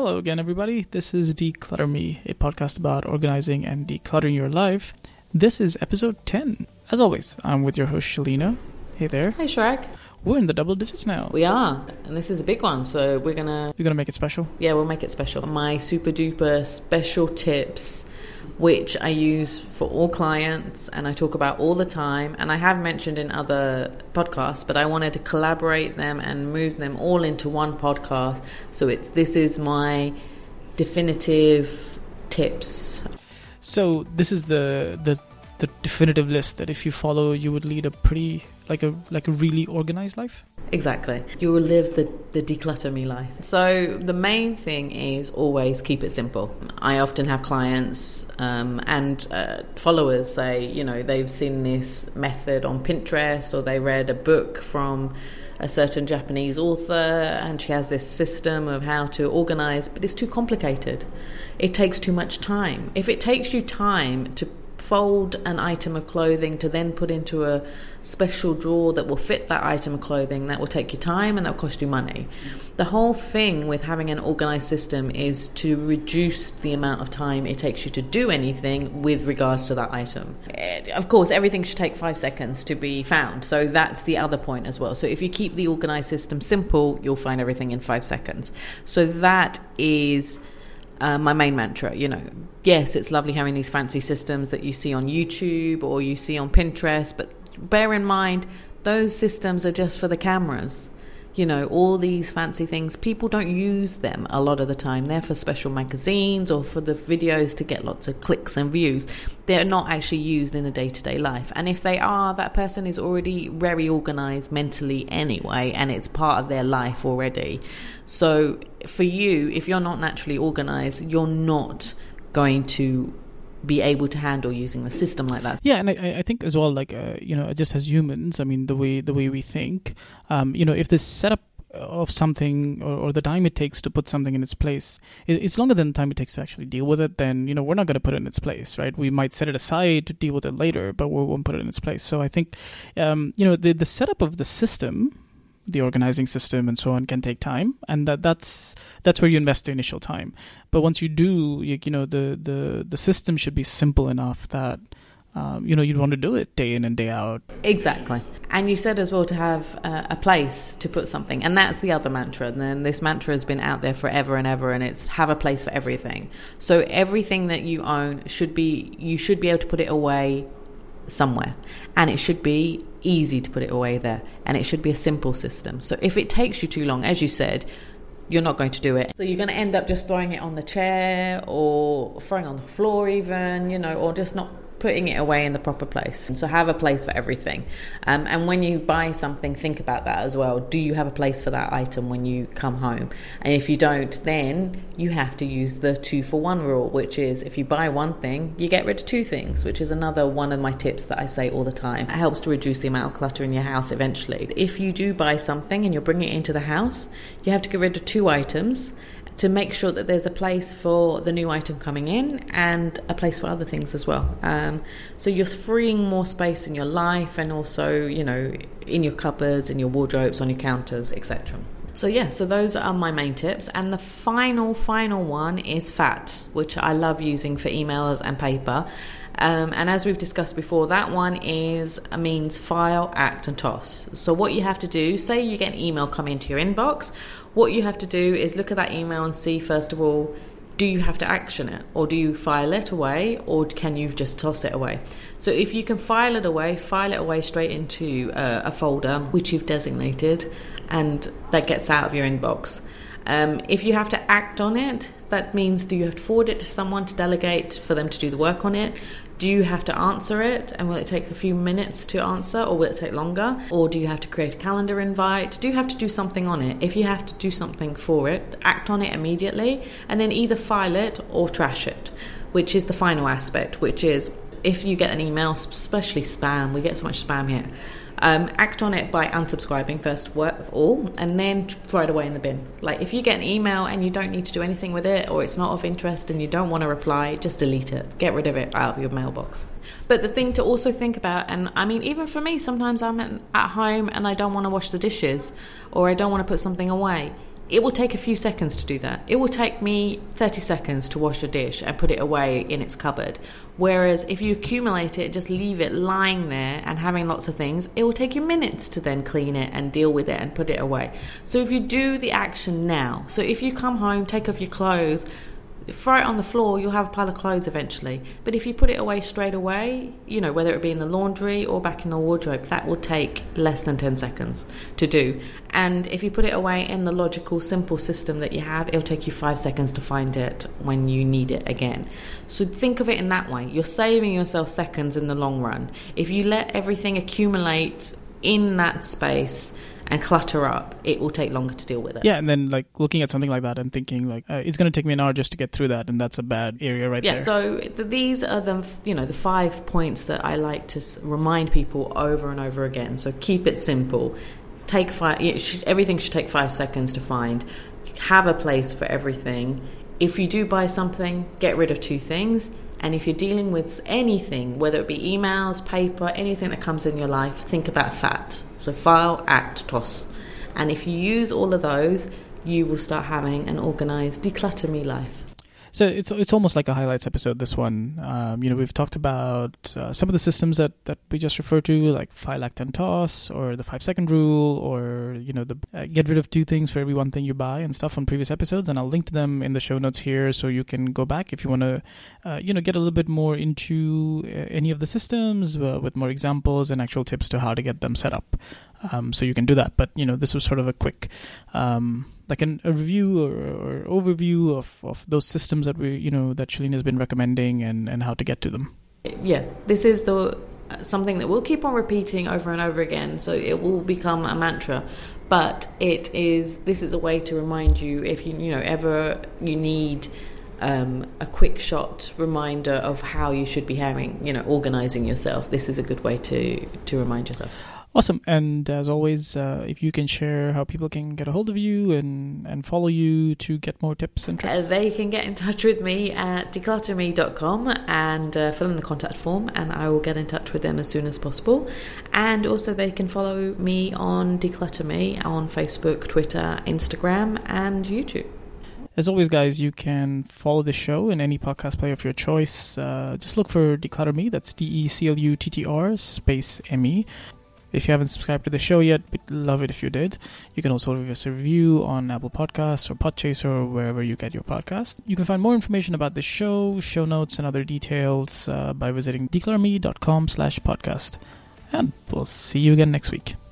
Hello again, everybody. This is Declutter Me, a podcast about organizing and decluttering your life. This is episode 10. As always, I'm with your host, Shalina. Hey there. Hey, Shrek. We're in the double digits now. We are, and this is a big one, so we're gonna... You're gonna make it special? Yeah, we'll make it special. My super duper special tips, which I use for all clients and I talk about all the time, and I have mentioned in other podcasts, but I wanted to collaborate them and move them all into one podcast. So this is my definitive tips. So this is the definitive list that if you follow, you would lead a pretty like a really organized life. Exactly. You will live the declutter me life. So the main thing is always keep it simple. I often have clients and followers say, they've seen this method on Pinterest, or they read a book from a certain Japanese author and she has this system of how to organize, but it's too complicated. It takes too much time. If it takes you time to fold an item of clothing to then put into a special drawer that will fit that item of clothing, that will take you time and that will cost you money. The whole thing with having an organized system is to reduce the amount of time it takes you to do anything with regards to that item. Of course, everything should take 5 seconds to be found, so that's the other point as well. So if you keep the organized system simple, you'll find everything in 5 seconds. So that is my main mantra. Yes, it's lovely having these fancy systems that you see on YouTube or you see on Pinterest, but bear in mind, those systems are just for the cameras. All these fancy things, people don't use them a lot of the time. They're for special magazines or for the videos to get lots of clicks and views. They're not actually used in a day-to-day life. And if they are, that person is already very organized mentally anyway, and it's part of their life already. So for you, if you're not naturally organized, you're not going to be able to handle using the system like that. Yeah, and I think as well, just as humans, I mean, the way we think, if the setup of something or the time it takes to put something in its place, it's longer than the time it takes to actually deal with it, then, we're not going to put it in its place, right? We might set it aside to deal with it later, but we won't put it in its place. So I think, the setup of the system, the organizing system and so on, can take time, and that's where you invest the initial time. But once you do, the system should be simple enough that you'd want to do it day in and day out. Exactly. And you said as well to have a place to put something, and that's the other mantra. And then this mantra has been out there forever and ever, and it's have a place for everything. So everything that you own you should be able to put it away somewhere, and it should be easy to put it away there, and it should be a simple system. So if it takes you too long, as you said, you're not going to do it. So you're going to end up just throwing it on the chair or throwing it on the floor even, or just not putting it away in the proper place. So have a place for everything. And when you buy something, think about that as well. Do you have a place for that item when you come home? And if you don't, then you have to use the 2-for-1 rule, which is if you buy one thing, you get rid of 2 things, which is another one of my tips that I say all the time. It helps to reduce the amount of clutter in your house eventually. If you do buy something and you're bringing it into the house, you have to get rid of 2 items to make sure that there's a place for the new item coming in and a place for other things as well. So you're freeing more space in your life, and also, in your cupboards, in your wardrobes, on your counters, etc. So those are my main tips. And the final one is FAT, which I love using for emails and paper. And as we've discussed before, that one means file, act and toss. So what you have to do, say you get an email come into your inbox, what you have to do is look at that email and see, first of all, do you have to action it, or do you file it away, or can you just toss it away? So if you can file it away straight into a folder which you've designated, and that gets out of your inbox. If you have to act on it, that means, do you have to forward it to someone to delegate for them to do the work on it? Do you have to answer it, and will it take a few minutes to answer, or will it take longer? Or do you have to create a calendar invite? Do you have to do something on it? If you have to do something for it, act on it immediately, and then either file it or trash it, which is the final aspect, which is if you get an email, especially spam, we get so much spam here, act on it by unsubscribing first of all, and then throw it away in the bin. Like if you get an email and you don't need to do anything with it, or it's not of interest and you don't want to reply, just delete it, get rid of it out of your mailbox. But the thing to also think about, and I mean, even for me, sometimes I'm at home and I don't want to wash the dishes, or I don't want to put something away. it will take a few seconds to do that. It will take me 30 seconds to wash a dish and put it away in its cupboard. Whereas if you accumulate it, just leave it lying there and having lots of things, it will take you minutes to then clean it and deal with it and put it away. So if you do the action now, so if you come home, take off your clothes, throw it on the floor, you'll have a pile of clothes eventually. But if you put it away straight away, you know, whether it be in the laundry or back in the wardrobe, that will take less than 10 seconds to do. And if you put it away in the logical, simple system that you have, it'll take you 5 seconds to find it when you need it again. So think of it in that way. You're saving yourself seconds in the long run. If you let everything accumulate in that space and clutter up, it will take longer to deal with it. Yeah, and then like looking at something like that and thinking like it's going to take me an hour just to get through that, and that's a bad area right there. Yeah, so these are the 5 points that I like to remind people over and over again. So keep it simple. Everything should take 5 seconds to find. Have a place for everything. If you do buy something, get rid of 2 things. And if you're dealing with anything, whether it be emails, paper, anything that comes in your life, think about FAT. So file, act, toss. And if you use all of those, you will start having an organized, declutter me life. So it's almost like a highlights episode, this one. We've talked about some of the systems that we just referred to, like file, act, and toss, or the 5-second rule, or, the get rid of 2 things for every 1 thing you buy and stuff on previous episodes. And I'll link to them in the show notes here so you can go back if you want to, get a little bit more into any of the systems with more examples and actual tips to how to get them set up. So you can do that. But, this was sort of a quick... like a review or overview of those systems that that Shalene has been recommending and how to get to them. Yeah, this is something that we'll keep on repeating over and over again, so it will become a mantra. But this is a way to remind you if ever you need a quick shot reminder of how you should be organizing yourself. This is a good way to remind yourself. Awesome. And as always, if you can share how people can get a hold of you and follow you to get more tips and tricks. They can get in touch with me at declutterme.com and fill in the contact form, and I will get in touch with them as soon as possible. And also they can follow me on Declutter Me on Facebook, Twitter, Instagram, and YouTube. As always, guys, you can follow the show in any podcast player of your choice. Just look for Declutter Me. That's DECLUTTR space ME. If you haven't subscribed to the show yet, we'd love it if you did. You can also leave us a review on Apple Podcasts or Podchaser or wherever you get your podcast. You can find more information about the show notes, and other details by visiting declutterme.com/podcast. And we'll see you again next week.